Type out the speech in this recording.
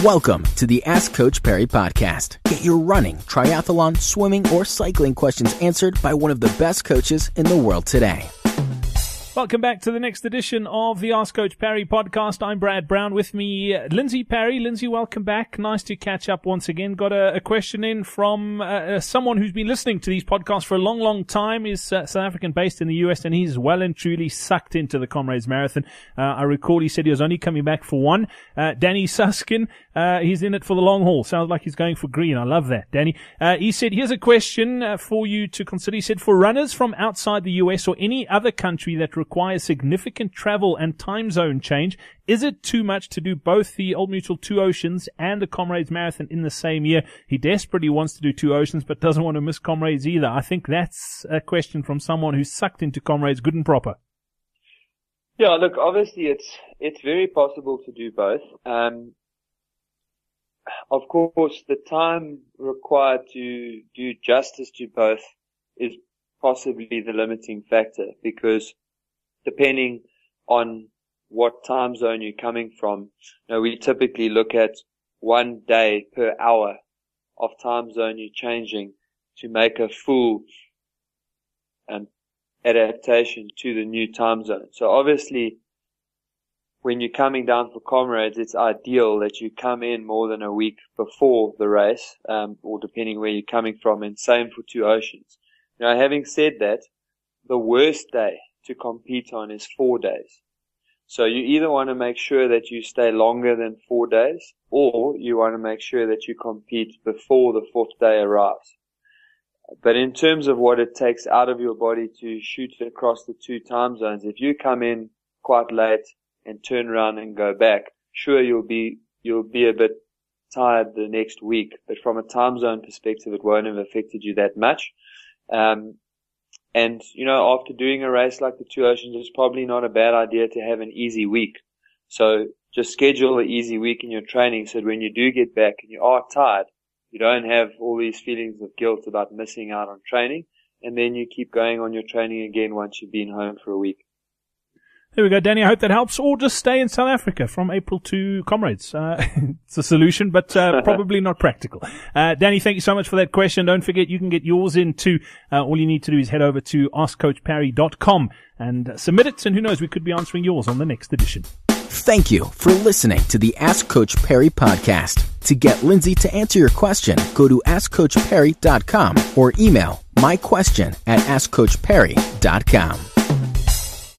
Welcome to the Ask Coach Perry podcast. Get your running, triathlon, swimming, or cycling questions answered by one of the best coaches in the world today. Welcome back to the next edition of the Ask Coach Perry podcast. I'm Brad Brown. With me, Lindsay Perry. Lindsay, welcome back. Nice to catch up once again. Got a question in from someone who's been listening to these podcasts for a long, long time. He's South African based in the US, and he's well and truly sucked into the Comrades Marathon. I recall he said he was only coming back for one. Danny Suskin, he's in it for the long haul. Sounds like he's going for green. I love that, Danny. He said, here's a question for you to consider. He said, for runners from outside the US or any other country that requires significant travel and time zone change, is it too much to do both the Old Mutual Two Oceans and the Comrades Marathon in the same year? He desperately wants to do Two Oceans, but doesn't want to miss Comrades either. I think that's a question from someone who's sucked into Comrades good and proper. Yeah, look, obviously it's very possible to do both. Of course, the time required to do justice to both is possibly the limiting factor, because depending on what time zone you're coming from, we typically look at 1 day per hour of time zone you're changing to make a full adaptation to the new time zone. So obviously, when you're coming down for Comrades, it's ideal that you come in more than a week before the race, or depending where you're coming from, and same for Two Oceans. Now, having said that, the worst day to compete on is 4 days. So you either want to make sure that you stay longer than 4 days, or you want to make sure that you compete before the fourth day arrives. But in terms of what it takes out of your body to shoot across the two time zones, if you come in quite late and turn around and go back, sure, you'll be a bit tired the next week, but from a time zone perspective, it won't have affected you that much. And, after doing a race like the Two Oceans, it's probably not a bad idea to have an easy week. So just schedule an easy week in your training so that when you do get back and you are tired, you don't have all these feelings of guilt about missing out on training, and then you keep going on your training again once you've been home for a week. There we go, Danny. I hope that helps. Or just stay in South Africa from April to Comrades. It's a solution, but probably not practical. Danny, thank you so much for that question. Don't forget, you can get yours in too. All you need to do is head over to askcoachperry.com and submit it, and who knows, we could be answering yours on the next edition. Thank you for listening to the Ask Coach Perry podcast. To get Lindsay to answer your question, go to askcoachperry.com or email myquestion@askcoachperry.com.